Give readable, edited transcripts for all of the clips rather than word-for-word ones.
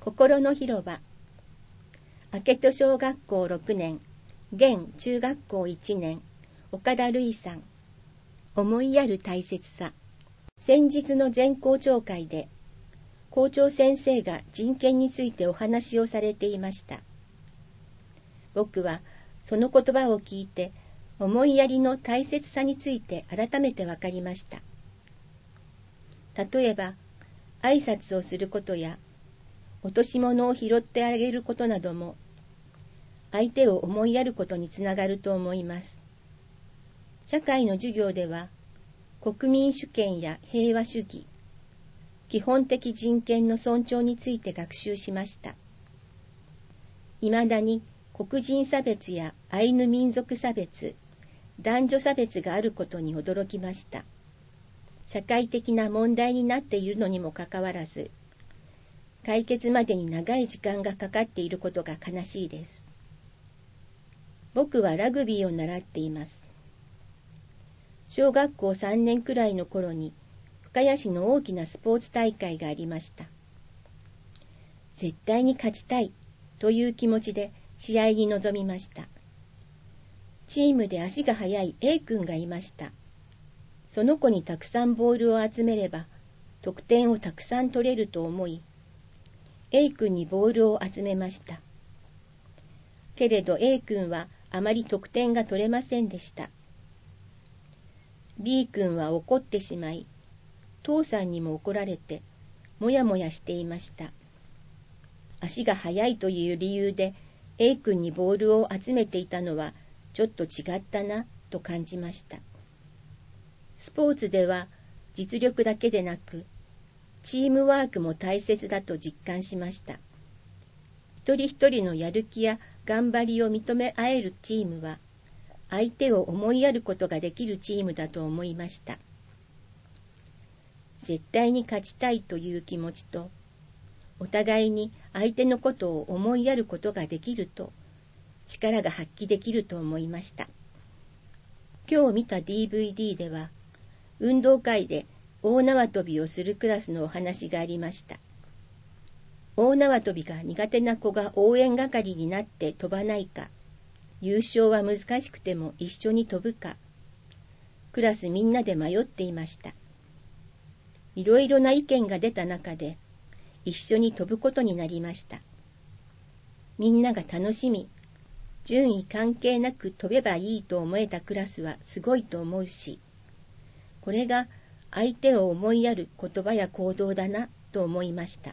心の広場。明戸小学校6年、現中学校1年、岡田瑠衣さん。思いやる大切さ。先日の全校長会で、校長先生が人権についてお話をされていました。僕はその言葉を聞いて、思いやりの大切さについて改めて分かりました。例えば、挨拶をすることや、落とし物を拾ってあげることなども、相手を思いやることにつながると思います。社会の授業では、国民主権や平和主義、基本的人権の尊重について学習しました。いまだに黒人差別やアイヌ民族差別、男女差別があることに驚きました。社会的な問題になっているのにもかかわらず、解決までに長い時間がかかっていることが悲しいです。僕はラグビーを習っています。小学校3年くらいの頃に、深谷市の大きなスポーツ大会がありました。絶対に勝ちたいという気持ちで試合に臨みました。チームで足が速い A 君がいました。その子にたくさんボールを集めれば、得点をたくさん取れると思い、A 君にボールを集めました。けれど A 君はあまり得点が取れませんでした。B 君は怒ってしまい、父さんにも怒られて、もやもやしていました。足が速いという理由で A 君にボールを集めていたのはちょっと違ったなと感じました。スポーツでは実力だけでなく、チームワークも大切だと実感しました。一人一人のやる気や頑張りを認め合えるチームは、相手を思いやることができるチームだと思いました。絶対に勝ちたいという気持ちと、お互いに相手のことを思いやることができると、力が発揮できると思いました。今日見た DVD では、運動会で大縄跳びをするクラスのお話がありました。大縄跳びが苦手な子が応援係になって飛ばないか、優勝は難しくても一緒に飛ぶか、クラスみんなで迷っていました。いろいろな意見が出た中で、一緒に飛ぶことになりました。みんなが楽しみ、順位関係なく飛べばいいと思えたクラスはすごいと思うし、これが相手を思いやる言葉や行動だなと思いました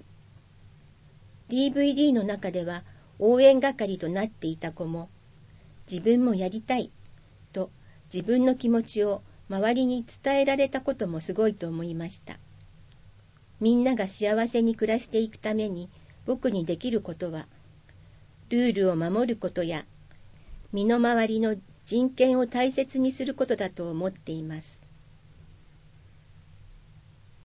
。DVD の中では応援係となっていた子も、自分もやりたいと自分の気持ちを周りに伝えられたこともすごいと思いました。みんなが幸せに暮らしていくために僕にできることは、ルールを守ることや、身の回りの人権を大切にすることだと思っています。